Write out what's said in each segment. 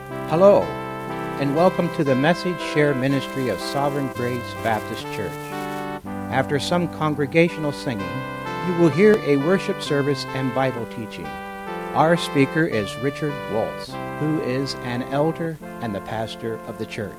Hello, and welcome to the Message Share Ministry of Sovereign Grace Baptist Church. After some congregational singing, you will hear a worship service and Bible teaching. Our speaker is Richard Waltz, who is an elder and the pastor of the church.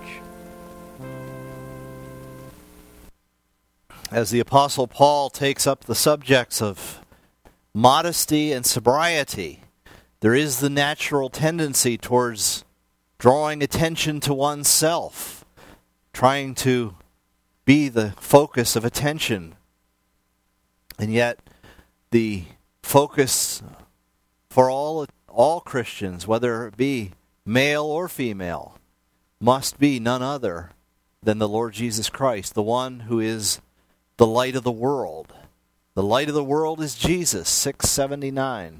As the Apostle Paul takes up the subjects of modesty and sobriety, there is the natural tendency towards drawing attention to oneself, trying to be the focus of attention. And yet, the focus for all Christians, whether it be male or female, must be none other than the Lord Jesus Christ, the one who is the light of the world. The light of the world is Jesus, 679.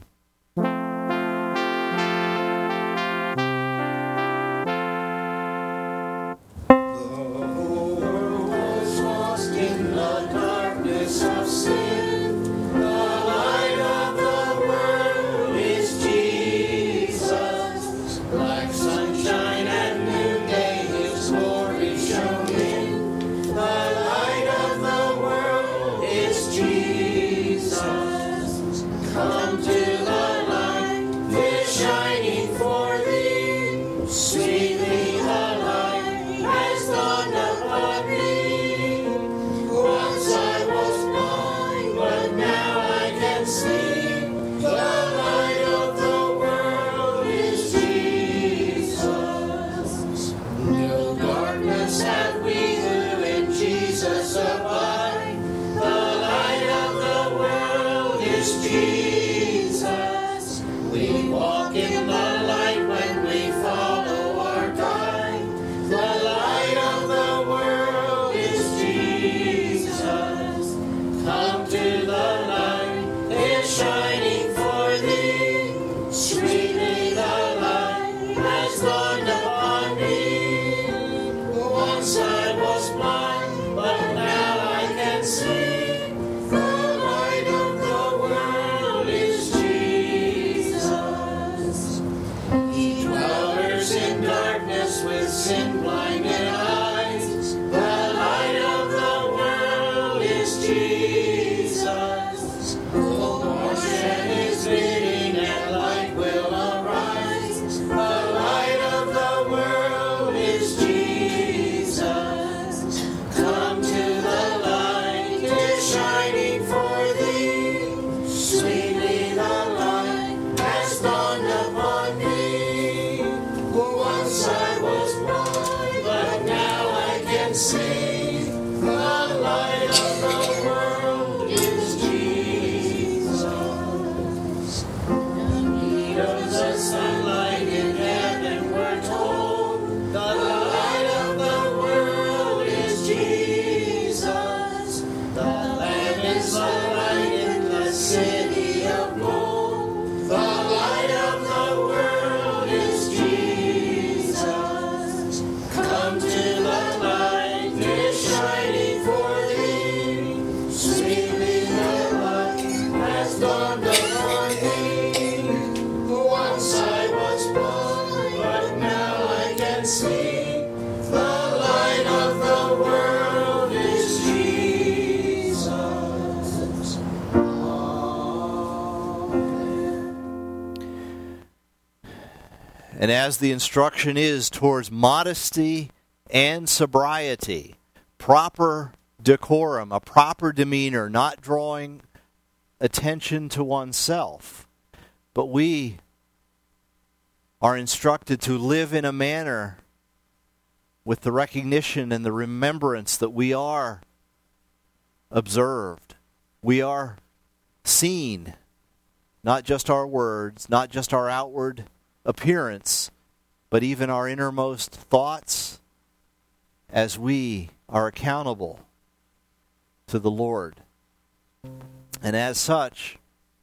And as the instruction is towards modesty and sobriety, proper decorum, a proper demeanor, not drawing attention to oneself, but we are instructed to live in a manner with the recognition and the remembrance that we are observed. We are seen, not just our words, not just our outward appearance, but even our innermost thoughts, as we are accountable to the Lord. And as such,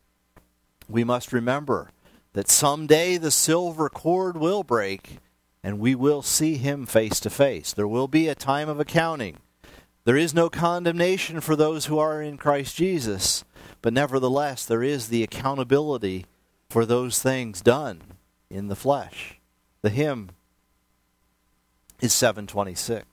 we must remember that someday the silver cord will break and we will see him face to face. There will be a time of accounting. There is no condemnation for those who are in Christ Jesus, but nevertheless there is the accountability for those things done in the flesh. The hymn is 726.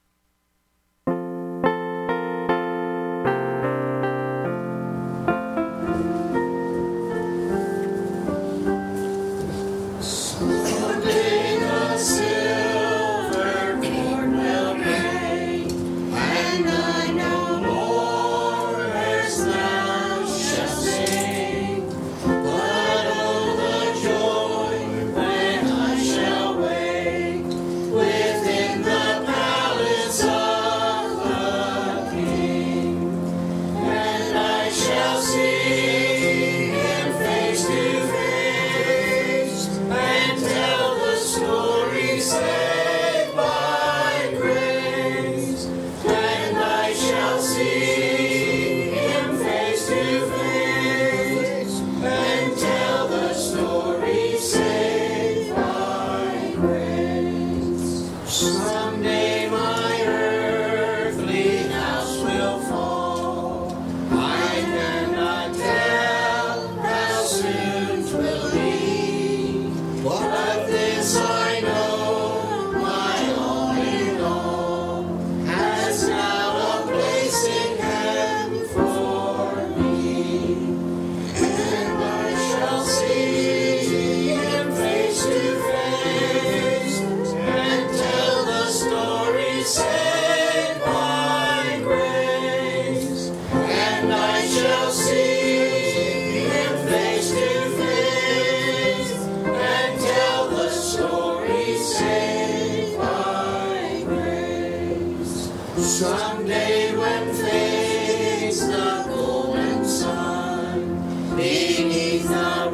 Someday when fades the golden sun beneath the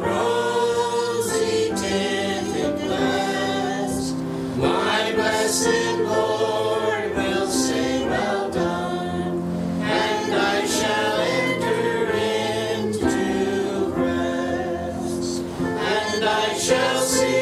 rosy tinted west, my blessed Lord will say, well done, and I shall enter into rest, and I shall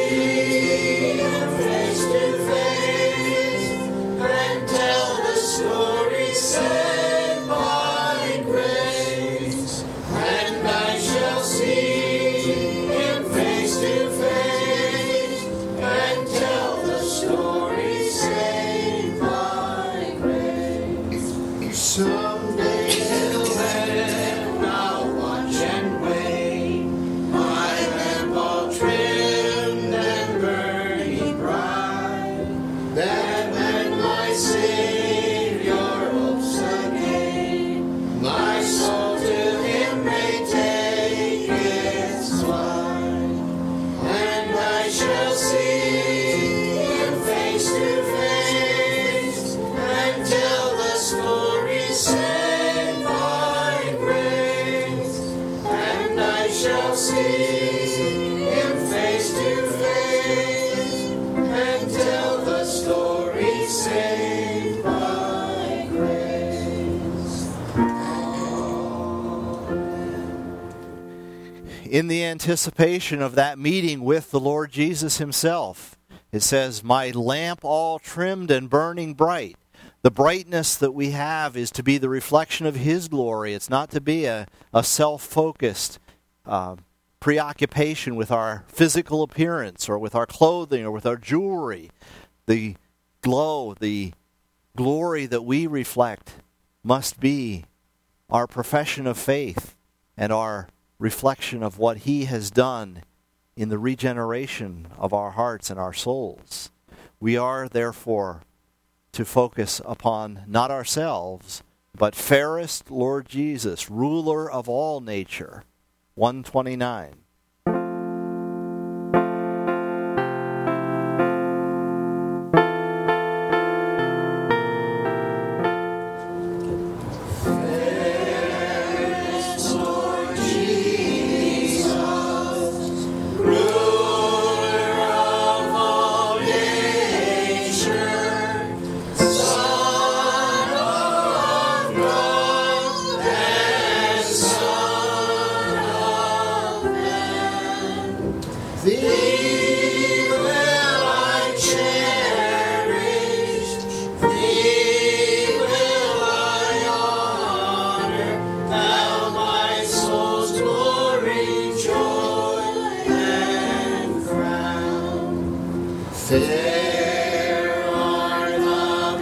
see Him face to face, and tell the story saved by grace, and I shall see Him face to face, and tell the story saved by grace. Someday till then I'll watch and wait, my lamp all trimmed and burning bright, that when my Savior opes the gate, my soul to Him may take its flight, and I shall see Him face to face, and tell the story saved by grace, and I shall see Him face to face, and tell the story saved by grace. In the anticipation of that meeting with the Lord Jesus himself, it says, my lamp all trimmed and burning bright. The brightness that we have is to be the reflection of His glory. It's not to be a self-focused preoccupation with our physical appearance or with our clothing or with our jewelry. The glow, the glory that we reflect must be our profession of faith and our reflection of what He has done in the regeneration of our hearts and our souls. We are, therefore, to focus upon not ourselves, but fairest Lord Jesus, ruler of all nature. 129. Son of Fair are the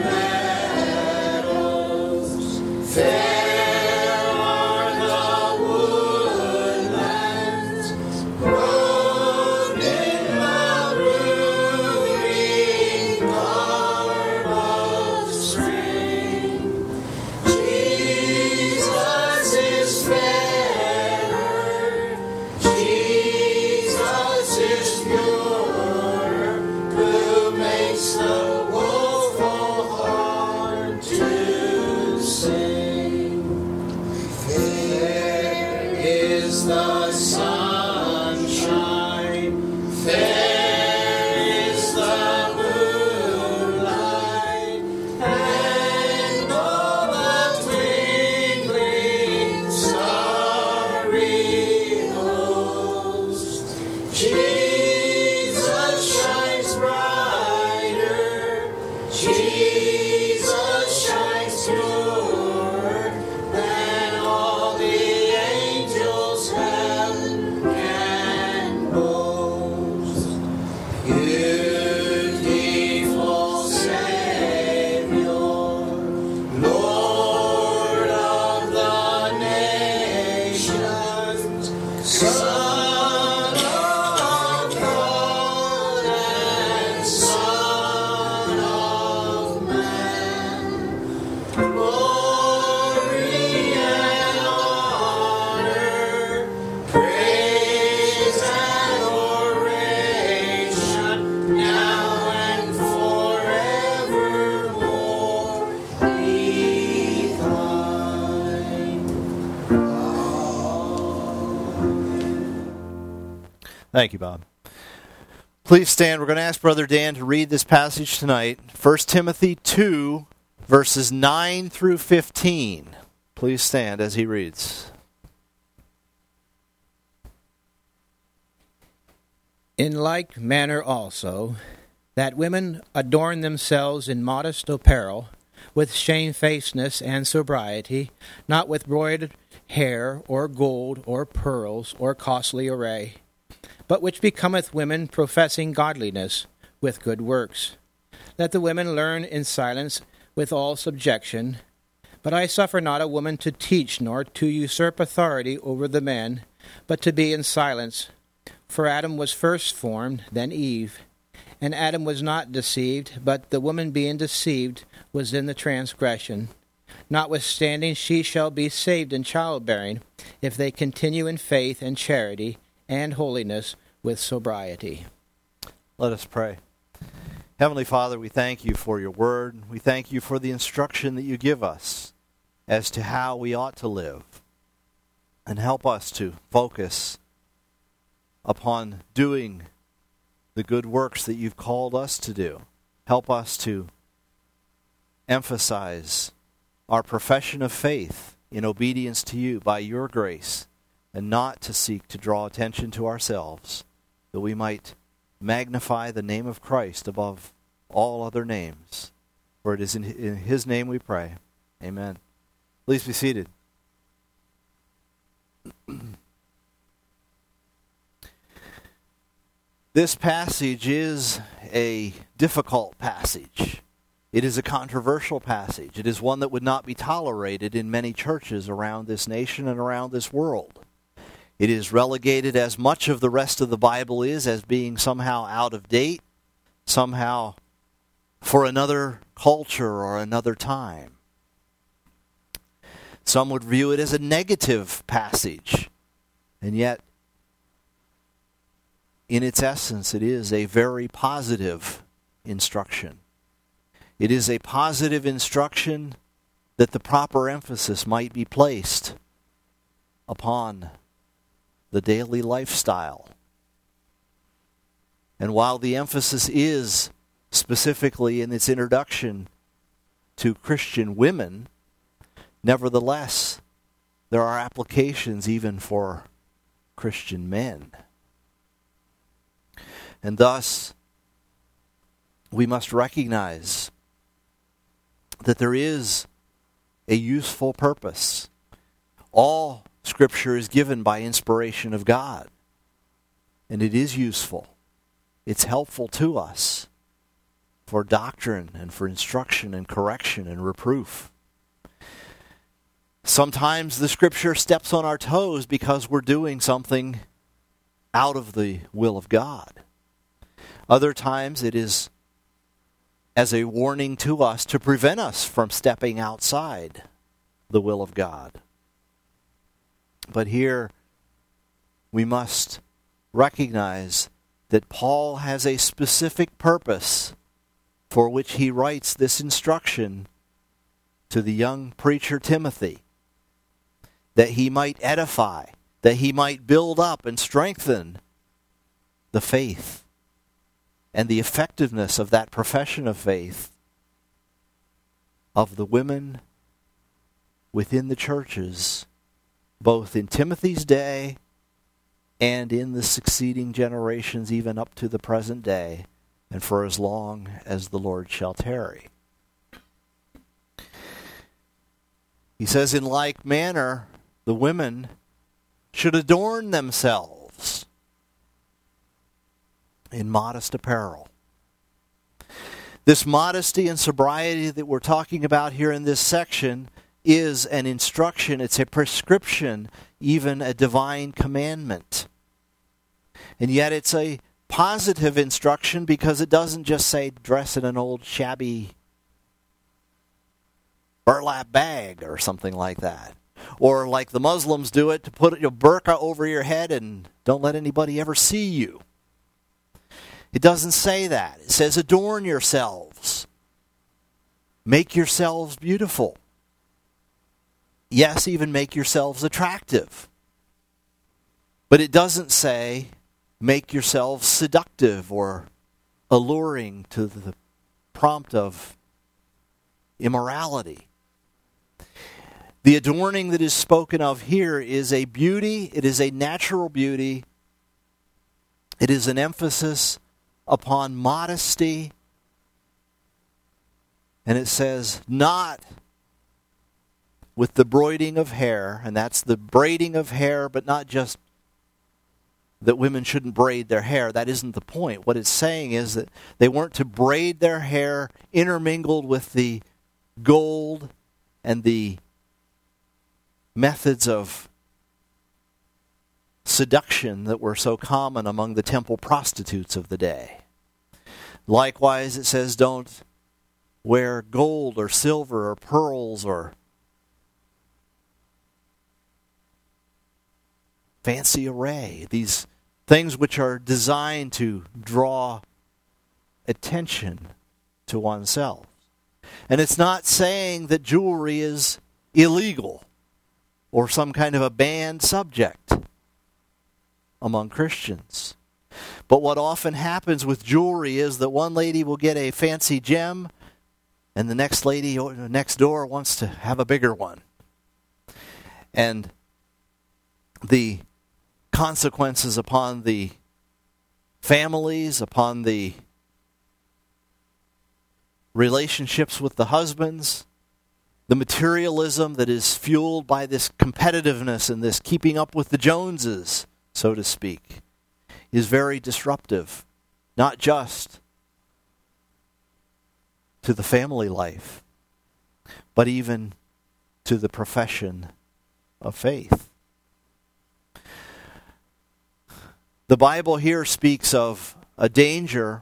meadows, fair are the woodlands, grown in the brooding garb of spring. Jesus is fairer, Jesus is purer, who makes the woeful heart to sing. Fair is the sunshine, fair is the moonlight, and all the twinkling starry host. Jesus shines brighter, Jesus shines purer than all the angels heaven can boast. Beautiful Savior, Lord of the nations, Son of God and Son of Man, glory and honor, praise and oration, now and forevermore be thine. Thank you, Bob. Please stand. We're going to ask Brother Dan to read this passage tonight. 1 Timothy 2, verses 9 through 15. Please stand as he reads. In like manner also, that women adorn themselves in modest apparel, with shamefacedness and sobriety, not with broidered hair, or gold, or pearls, or costly array, but which becometh women professing godliness, with good works. Let the women learn in silence with all subjection. But I suffer not a woman to teach, nor to usurp authority over the men, but to be in silence. For Adam was first formed, then Eve. And Adam was not deceived, but the woman being deceived was in the transgression. Notwithstanding, she shall be saved in childbearing, if they continue in faith and charity and holiness with sobriety. Let us pray. Heavenly Father, we thank you for your word. We thank you for the instruction that you give us as to how we ought to live. And help us to focus upon doing the good works that you've called us to do. Help us to emphasize our profession of faith in obedience to you by your grace, and not to seek to draw attention to ourselves, that we might magnify the name of Christ above all other names. For it is in his name we pray. Amen. Please be seated. This passage is a difficult passage. It is a controversial passage. It is one that would not be tolerated in many churches around this nation and around this world. It is relegated, as much of the rest of the Bible is, as being somehow out of date, somehow for another culture or another time. Some would view it as a negative passage, and yet, in its essence, it is a very positive instruction. It is a positive instruction that the proper emphasis might be placed upon the daily lifestyle. And while the emphasis is specifically in its introduction to Christian women, nevertheless, there are applications even for Christian men. And thus, we must recognize that there is a useful purpose. All Scripture is given by inspiration of God, and it is useful. It's helpful to us. for doctrine and for instruction and correction and reproof. Sometimes the Scripture steps on our toes because we're doing something out of the will of God. Other times it is as a warning to us to prevent us from stepping outside the will of God. But here we must recognize that Paul has a specific purpose for which he writes this instruction to the young preacher Timothy, that he might edify, that he might build up and strengthen the faith and the effectiveness of that profession of faith of the women within the churches, both in Timothy's day and in the succeeding generations, even up to the present day, and for as long as the Lord shall tarry. He says, in like manner, the women should adorn themselves in modest apparel. This modesty and sobriety that we're talking about here in this section is an instruction, it's a prescription, even a divine commandment. And yet it's a positive instruction because it doesn't just say dress in an old shabby burlap bag or something like that. Or like the Muslims do it, to put your burqa over your head and don't let anybody ever see you. It doesn't say that. It says adorn yourselves. Make yourselves beautiful. Yes, even make yourselves attractive. But it doesn't say make yourselves seductive or alluring to the prompt of immorality. The adorning that is spoken of here is a beauty, it is a natural beauty, it is an emphasis upon modesty, and it says not with the braiding of hair, and that's the braiding of hair, but not just that women shouldn't braid their hair. That isn't the point. What it's saying is that they weren't to braid their hair intermingled with the gold and the methods of seduction that were so common among the temple prostitutes of the day. Likewise, it says don't wear gold or silver or pearls or fancy array, these things which are designed to draw attention to oneself. And it's not saying that jewelry is illegal or some kind of a banned subject among Christians. But what often happens with jewelry is that one lady will get a fancy gem and the next lady next door wants to have a bigger one. And the consequences upon the families, upon the relationships with the husbands, the materialism that is fueled by this competitiveness and this keeping up with the Joneses, so to speak, is very disruptive, not just to the family life, but even to the profession of faith. The Bible here speaks of a danger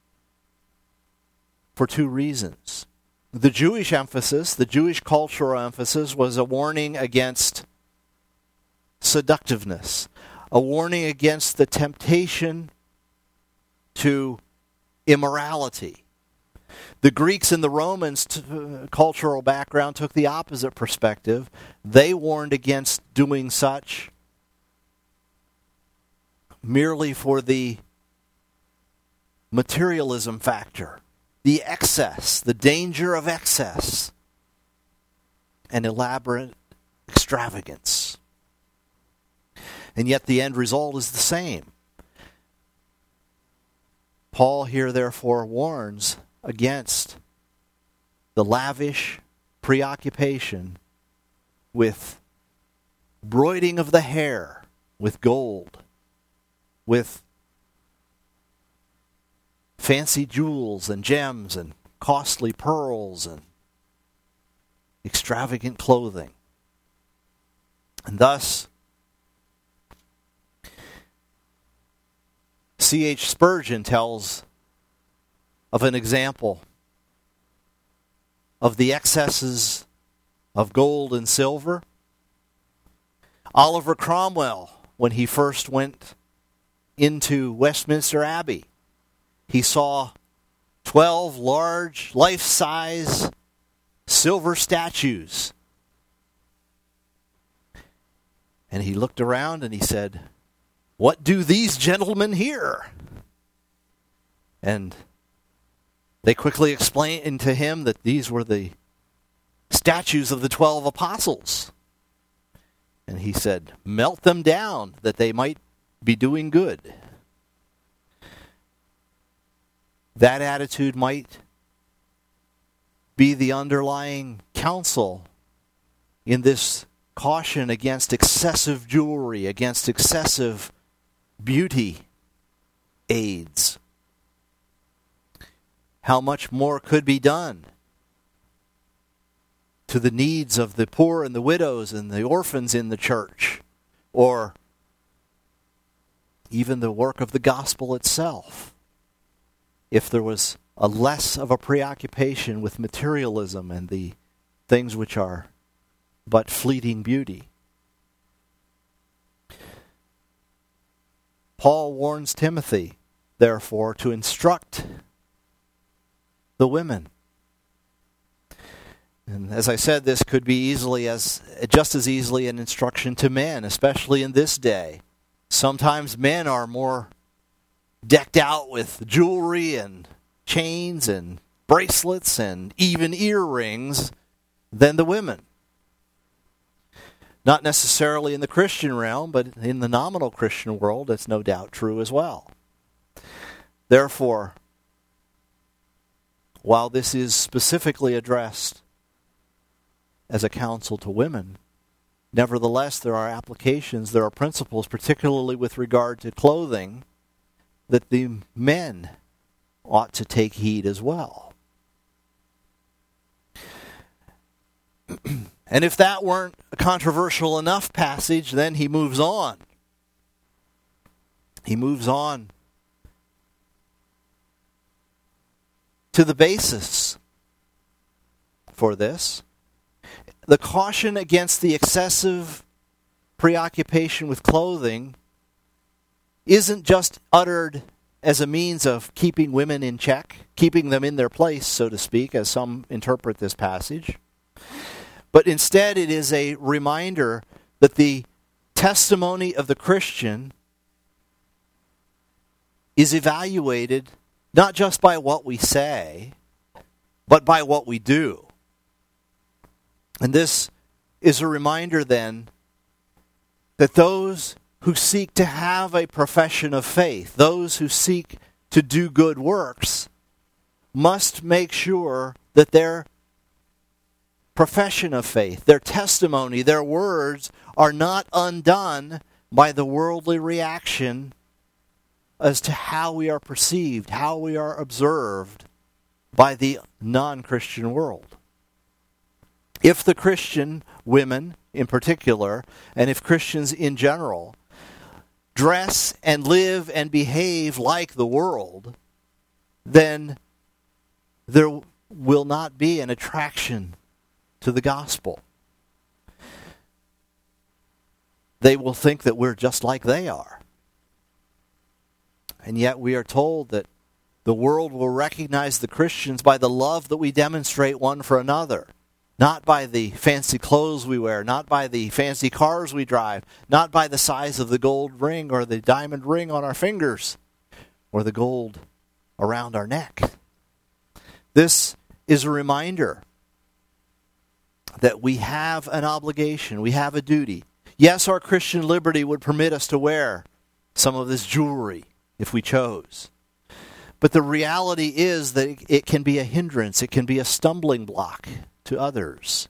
for two reasons. The Jewish emphasis, the Jewish cultural emphasis, was a warning against seductiveness, a warning against the temptation to immorality. The Greeks and the Romans' cultural background took the opposite perspective. They warned against doing such merely for the materialism factor, the excess, the danger of excess, and elaborate extravagance. And yet the end result is the same. Paul here therefore warns against the lavish preoccupation with broiding of the hair with gold, with fancy jewels and gems and costly pearls and extravagant clothing. And thus, C.H. Spurgeon tells of an example of the excesses of gold and silver. Oliver Cromwell, when he first went into Westminster Abbey, he saw 12 large, life-size silver statues. And he looked around and he said, "What do these gentlemen here?" And they quickly explained to him that these were the statues of the 12 apostles. And he said, "Melt them down that they might be doing good." That attitude might be the underlying counsel in this caution against excessive jewelry, against excessive beauty aids. How much more could be done to the needs of the poor and the widows and the orphans in the church, or even the work of the gospel itself, if there was a less of a preoccupation with materialism and the things which are but fleeting beauty. Paul warns Timothy, therefore, to instruct the women. And as I said, this could be just as easily an instruction to men, especially in this day. Sometimes men are more decked out with jewelry and chains and bracelets and even earrings than the women. Not necessarily in the Christian realm, but in the nominal Christian world, it's no doubt true as well. Therefore, while this is specifically addressed as a counsel to women, nevertheless there are applications, there are principles, particularly with regard to clothing, that the men ought to take heed as well. And if that weren't a controversial enough passage, then he moves on. He moves on to the basis for this. The caution against the excessive preoccupation with clothing isn't just uttered as a means of keeping women in check, keeping them in their place, so to speak, as some interpret this passage. But instead it is a reminder that the testimony of the Christian is evaluated not just by what we say, but by what we do. And this is a reminder then that those who seek to have a profession of faith, those who seek to do good works, must make sure that their profession of faith, their testimony, their words are not undone by the worldly reaction as to how we are perceived, how we are observed by the non-Christian world. If the Christian women in particular, and if Christians in general, dress and live and behave like the world, then there will not be an attraction to the gospel. They will think that we're just like they are. And yet we are told that the world will recognize the Christians by the love that we demonstrate one for another. Not by the fancy clothes we wear, not by the fancy cars we drive, not by the size of the gold ring or the diamond ring on our fingers, or the gold around our neck. This is a reminder that we have an obligation, we have a duty. Yes, our Christian liberty would permit us to wear some of this jewelry if we chose. But the reality is that it can be a hindrance, it can be a stumbling block to others.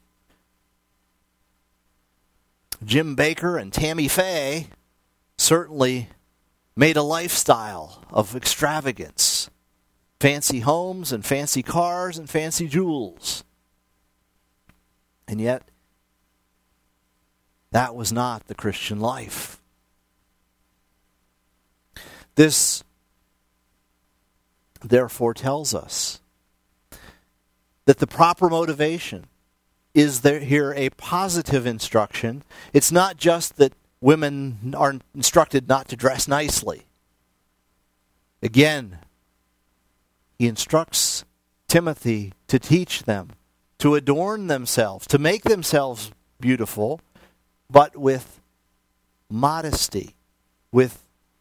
Jim Baker and Tammy Faye certainly made a lifestyle of extravagance fancy homes and fancy cars and fancy jewels. And yet, that was not the Christian life. This, therefore, tells us that the proper motivation is there here a positive instruction. It's not just that women are instructed not to dress nicely. Again, he instructs Timothy to teach them, to adorn themselves, to make themselves beautiful, but with modesty, with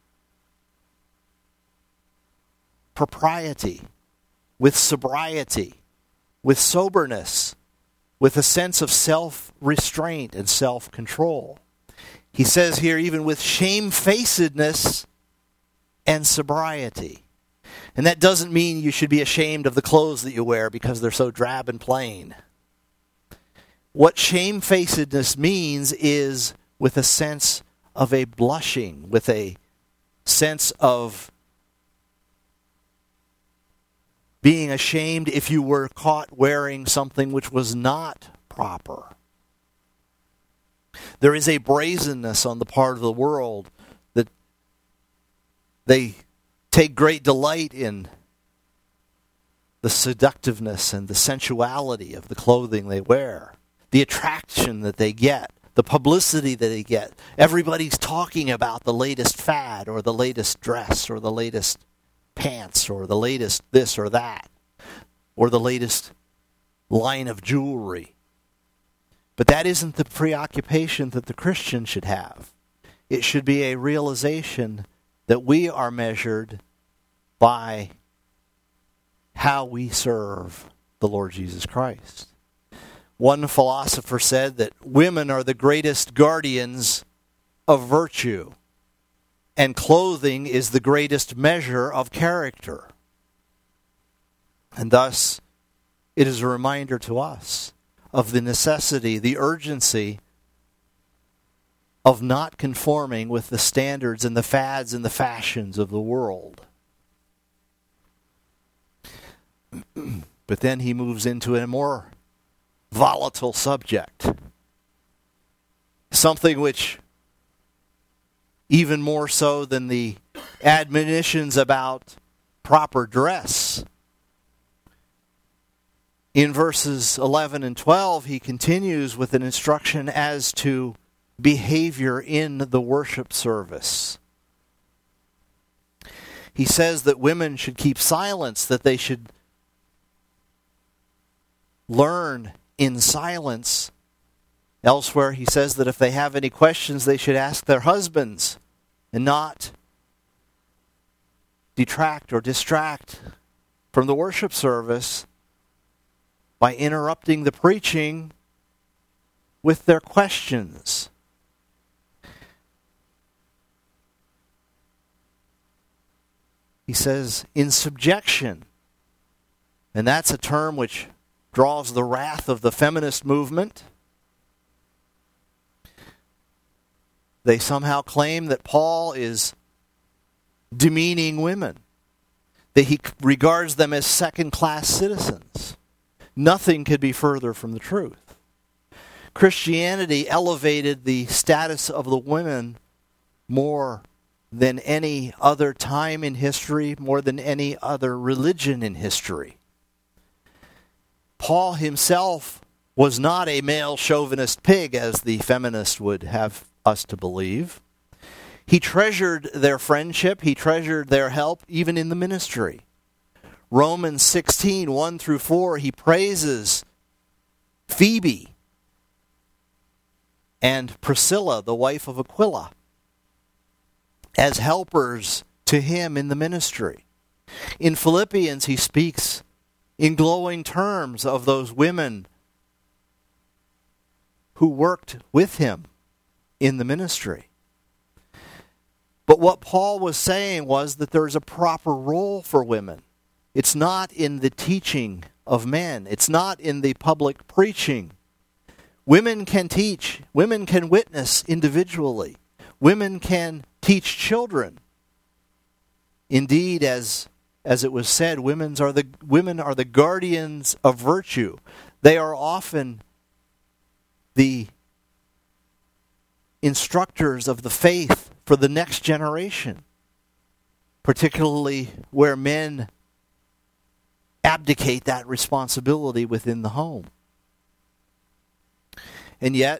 propriety, with sobriety, with soberness, with a sense of self-restraint and self-control. He says here, even with shamefacedness and sobriety. And that doesn't mean you should be ashamed of the clothes that you wear because they're so drab and plain. What shamefacedness means is with a sense of a blushing, with a sense of being ashamed if you were caught wearing something which was not proper. There is a brazenness on the part of the world that they take great delight in the seductiveness and the sensuality of the clothing they wear, the attraction that they get, the publicity that they get. Everybody's talking about the latest fad or the latest dress or the latest pants or the latest this or that or the latest line of jewelry. But that isn't the preoccupation that the Christian should have. It should be a realization that we are measured by how we serve the Lord Jesus Christ. One philosopher said that women are the greatest guardians of virtue, and clothing is the greatest measure of character. And thus, it is a reminder to us of the necessity, the urgency of not conforming with the standards and the fads and the fashions of the world. But then he moves into a more volatile subject. Something which, even more so than the admonitions about proper dress. In verses 11 and 12, he continues with an instruction as to behavior in the worship service. He says that women should keep silence, that they should learn in silence. Elsewhere, he says that if they have any questions, they should ask their husbands and not detract or distract from the worship service by interrupting the preaching with their questions. He says, in subjection. And that's a term which draws the wrath of the feminist movement. They somehow claim that Paul is demeaning women, that he regards them as second-class citizens. Nothing could be further from the truth. Christianity elevated the status of the women more than any other time in history, more than any other religion in history. Paul himself was not a male chauvinist pig, as the feminists would have us to believe. He treasured their friendship, he treasured their help, even in the ministry. Romans 16, 1 through 4, he praises Phoebe and Priscilla, the wife of Aquila, as helpers to him in the ministry. In Philippians, he speaks in glowing terms of those women who worked with him in the ministry. But what Paul was saying was that there's a proper role for women. It's not in the teaching of men. It's not in the public preaching. Women can teach. Women can witness individually. Women can teach children. Indeed, as as it was said, women are the guardians of virtue. They are often the instructors of the faith for the next generation, particularly where men abdicate that responsibility within the home. And yet,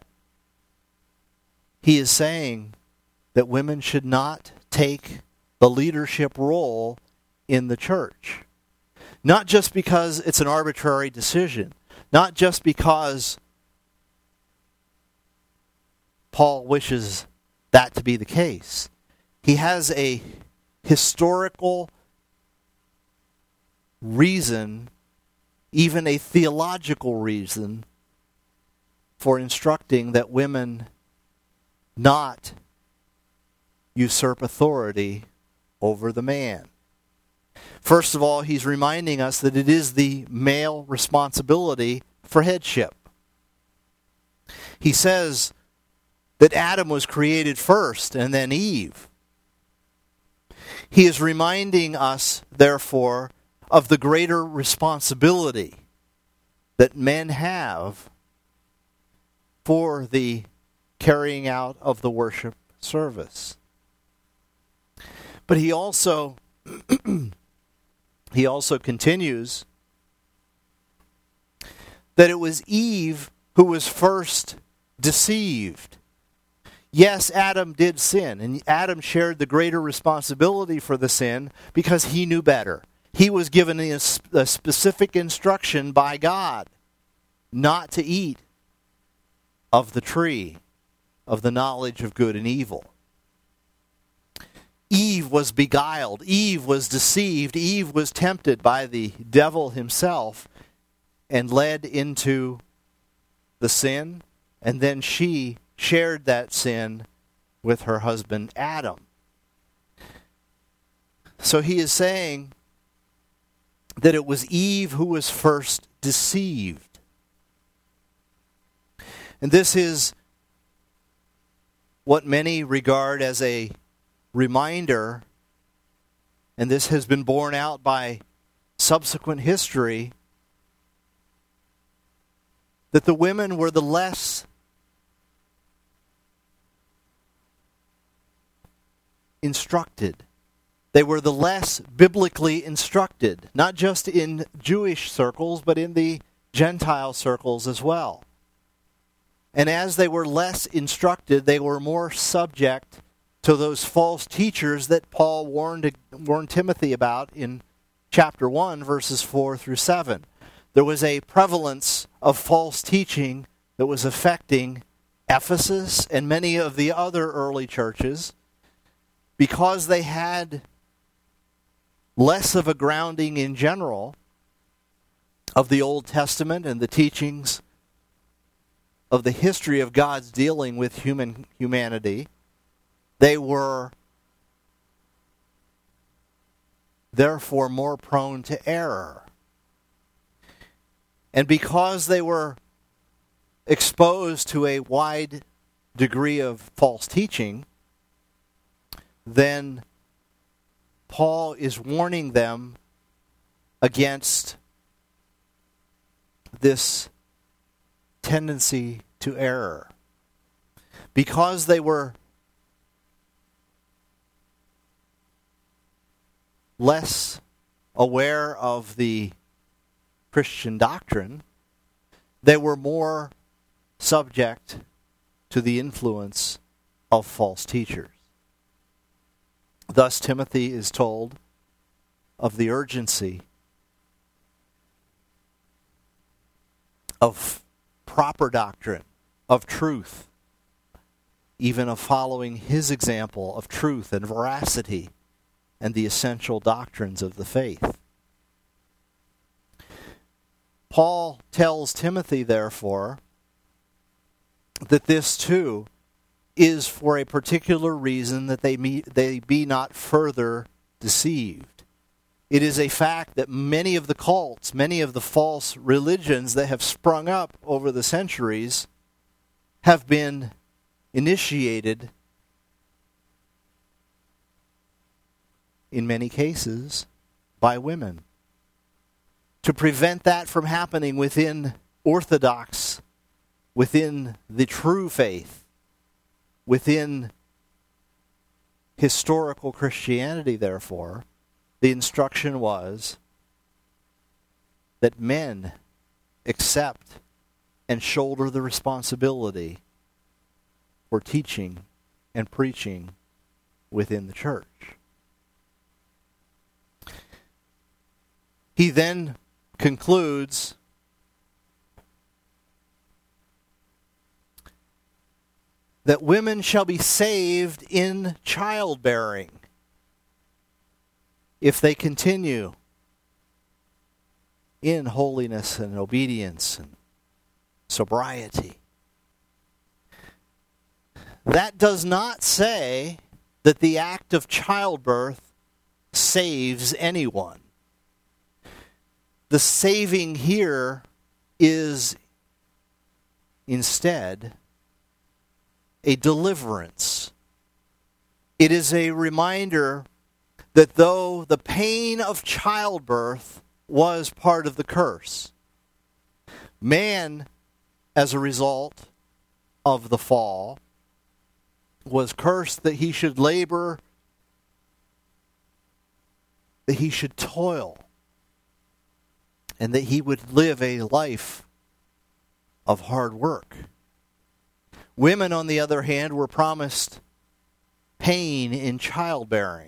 he is saying that women should not take the leadership role in the church. Not just because it's an arbitrary decision, not just because Paul wishes that to be the case. He has a historical reason, even a theological reason, for instructing that women not usurp authority over the man. First of all, he's reminding us that it is the male responsibility for headship. He says that Adam was created first and then Eve. He is reminding us, therefore, of the greater responsibility that men have for the carrying out of the worship service. But he also continues that it was Eve who was first deceived. Yes, Adam did sin, and Adam shared the greater responsibility for the sin because he knew better. He was given a specific instruction by God not to eat of the tree of the knowledge of good and evil. Eve was beguiled. Eve was deceived. Eve was tempted by the devil himself and led into the sin, and then she shared that sin with her husband Adam. So he is saying that it was Eve who was first deceived. And this is what many regard as a reminder, and this has been borne out by subsequent history, that the women were the less instructed. They were the less biblically instructed, not just in Jewish circles, but in the Gentile circles as well. And as they were less instructed, they were more subject to those false teachers that Paul warned Timothy about in chapter 1, verses 4 through 7. There was a prevalence of false teaching that was affecting Ephesus and many of the other early churches because they had less of a grounding in general of the Old Testament and the teachings of the history of God's dealing with humanity. They were therefore more prone to error. And because they were exposed to a wide degree of false teaching, then Paul is warning them against this tendency to error. Because they were less aware of the Christian doctrine, they were more subject to the influence of false teachers. Thus, Timothy is told of the urgency of proper doctrine, of truth, even of following his example of truth and veracity and the essential doctrines of the faith. Paul tells Timothy, therefore, that this too is for a particular reason, that they be not further deceived. It is a fact that many of the cults, many of the false religions that have sprung up over the centuries have been initiated, in many cases, by women. To prevent that from happening within Orthodox, within the true faith, within historical Christianity, therefore, the instruction was that men accept and shoulder the responsibility for teaching and preaching within the church. He then concludes that women shall be saved in childbearing if they continue in holiness and obedience and sobriety. That does not say that the act of childbirth saves anyone. The saving here is instead a deliverance. It is a reminder that though the pain of childbirth was part of the curse, man, as a result of the fall, was cursed that he should labor, that he should toil, and that he would live a life of hard work. Women, on the other hand, were promised pain in childbearing.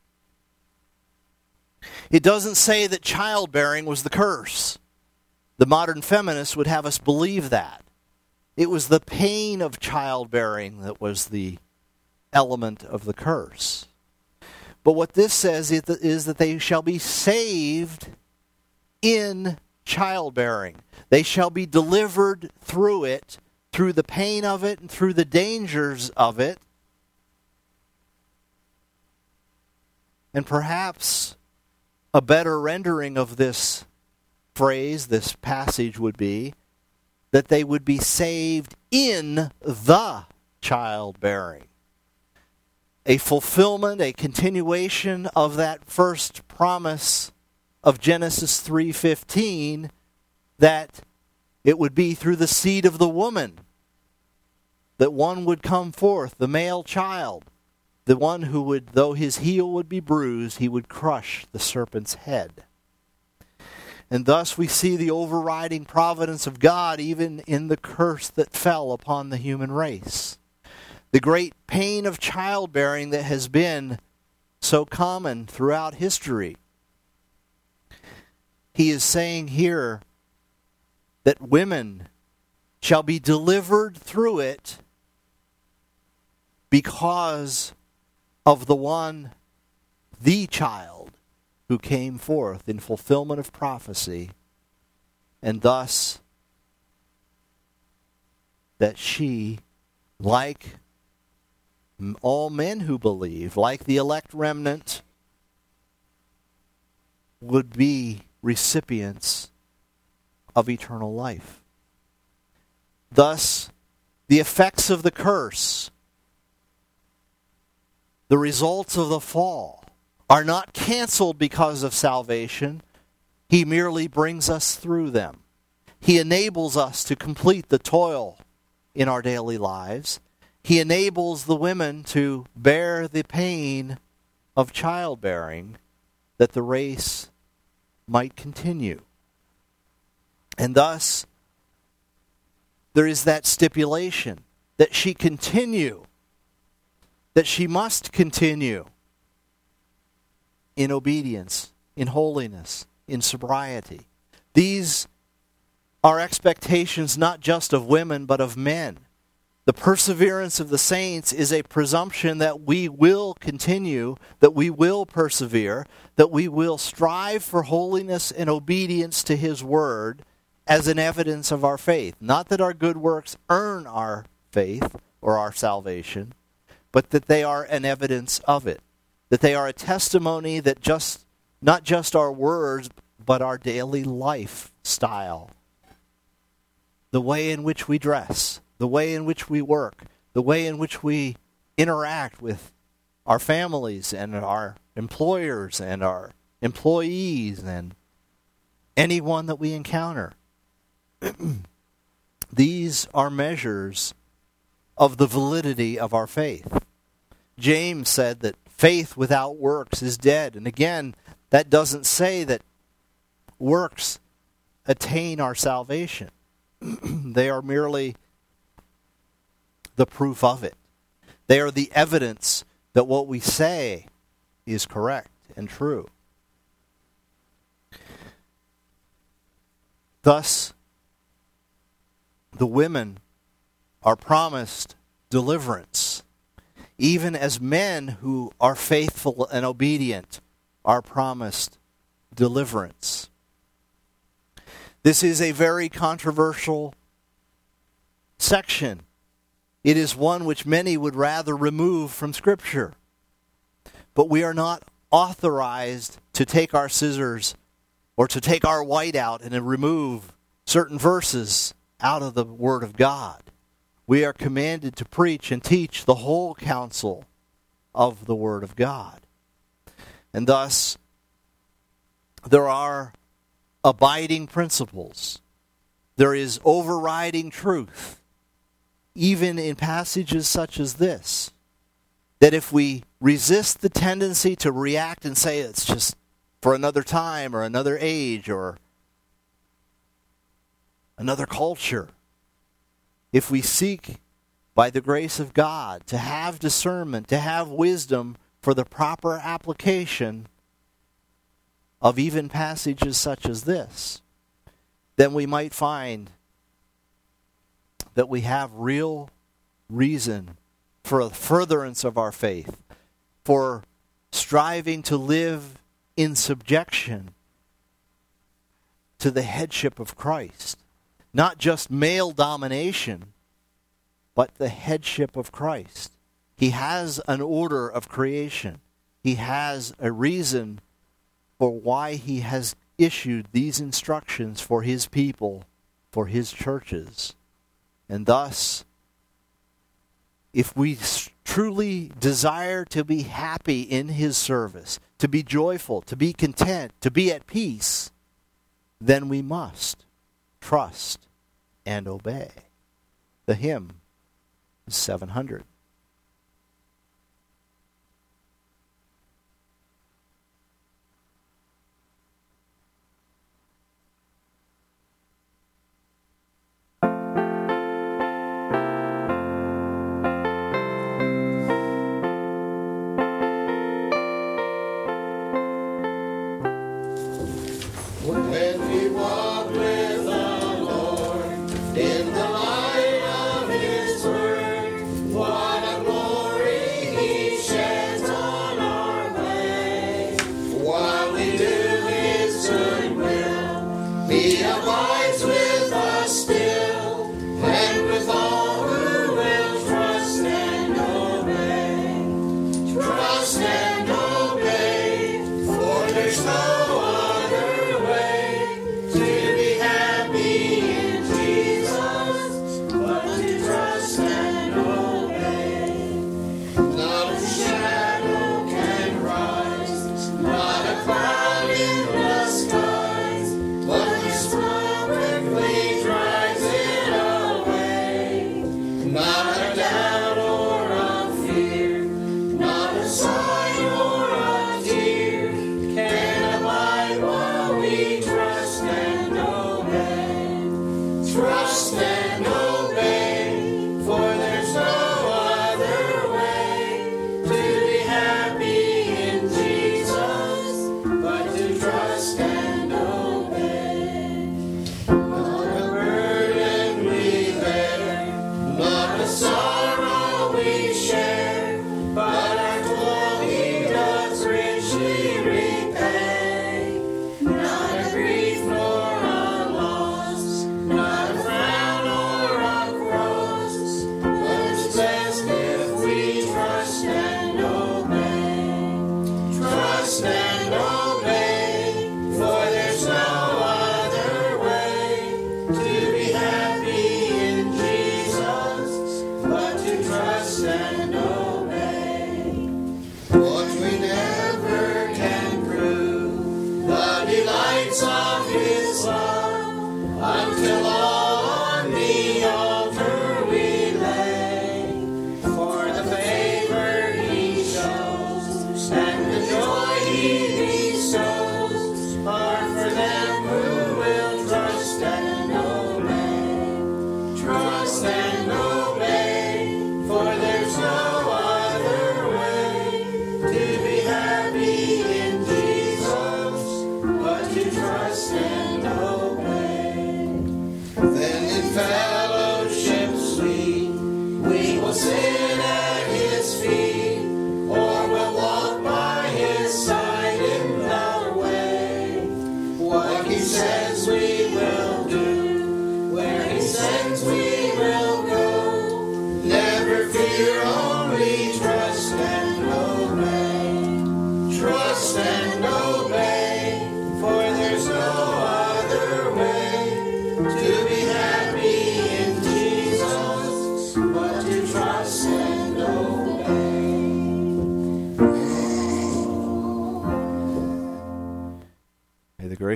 It doesn't say that childbearing was the curse. The modern feminists would have us believe that. It was the pain of childbearing that was the element of the curse. But what this says is that they shall be saved in childbearing. They shall be delivered through it, through the pain of it and through the dangers of it. And perhaps a better rendering of this phrase, this passage, would be that they would be saved in the childbearing. A fulfillment, a continuation of that first promise of Genesis 3:15, that it would be through the seed of the woman that one would come forth, the male child, the one who would, though his heel would be bruised, he would crush the serpent's head. And thus we see the overriding providence of God even in the curse that fell upon the human race. The great pain of childbearing that has been so common throughout history. He is saying here that women shall be delivered through it because of the one, the child, who came forth in fulfillment of prophecy, and thus that she, like all men who believe, like the elect remnant, would be recipients of eternal life. Thus, the effects of the curse, the results of the fall, are not canceled because of salvation. He merely brings us through them. He enables us to complete the toil in our daily lives. He enables the women to bear the pain of childbearing, that the race might continue. And thus, there is that stipulation that she continue, that she must continue in obedience, in holiness, in sobriety. These are expectations not just of women, but of men. The perseverance of the saints is a presumption that we will continue, that we will persevere, that we will strive for holiness and obedience to His Word as an evidence of our faith. Not that our good works earn our faith or our salvation, but that they are an evidence of it. That they are a testimony that not just our words, but our daily lifestyle. The way in which we dress, the way in which we work, the way in which we interact with our families and our employers and our employees, and anyone that we encounter. These are measures of the validity of our faith. James said that faith without works is dead. And again, that doesn't say that works attain our salvation. They are merely the proof of it. They are the evidence that what we say is correct and true. Thus, the women are promised deliverance, even as men who are faithful and obedient are promised deliverance. This is a very controversial section. It is one which many would rather remove from Scripture. But we are not authorized to take our scissors or to take our whiteout and remove certain verses out of the Word of God. We are commanded to preach and teach the whole counsel of the Word of God. And thus, there are abiding principles. There is overriding truth, even in passages such as this, that if we resist the tendency to react and say it's just for another time or another age or another culture, if we seek by the grace of God to have discernment, to have wisdom for the proper application of even passages such as this, then we might find that we have real reason for a furtherance of our faith, for striving to live in subjection to the headship of Christ. Not just male domination, but the headship of Christ. He has an order of creation. He has a reason for why he has issued these instructions for his people, for his churches. And thus, if we truly desire to be happy in his service, to be joyful, to be content, to be at peace, then we must trust and obey. The hymn is 700. When we walk with the Lord in the light of His word, why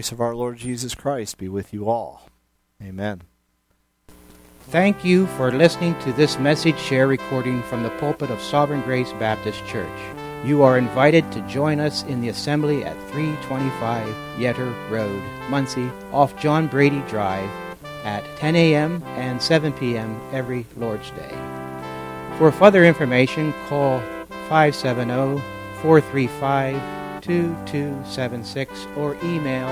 grace of our Lord Jesus Christ be with you all. Amen. Thank you for listening to this message share recording from the pulpit of Sovereign Grace Baptist Church. You are invited to join us in the assembly at 325 Yetter Road, Muncie, off John Brady Drive at 10 a.m. and 7 p.m. every Lord's Day. For further information, call 570-435-2276 or email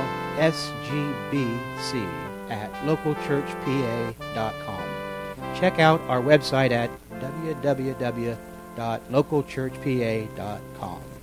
sgbc@localchurchpa.com. Check out our website at www.localchurchpa.com.